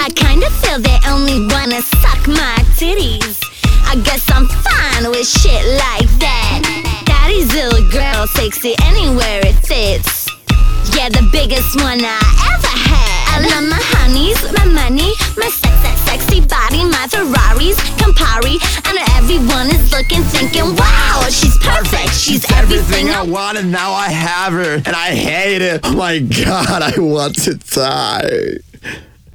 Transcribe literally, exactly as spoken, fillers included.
I kinda feel they only wanna suck my titties. I guess I'm fine with shit like that. Daddy's little girl takes it anywhere it fits. Yeah, the biggest one I ever had. I love my honeys, my money, my sex, sex, sexy body, my Ferraris, Campari. I know everyone is looking, thinking, wow, she's perfect, she's everything I I want, and now I have her, and I hate it. Oh my God, I want to die.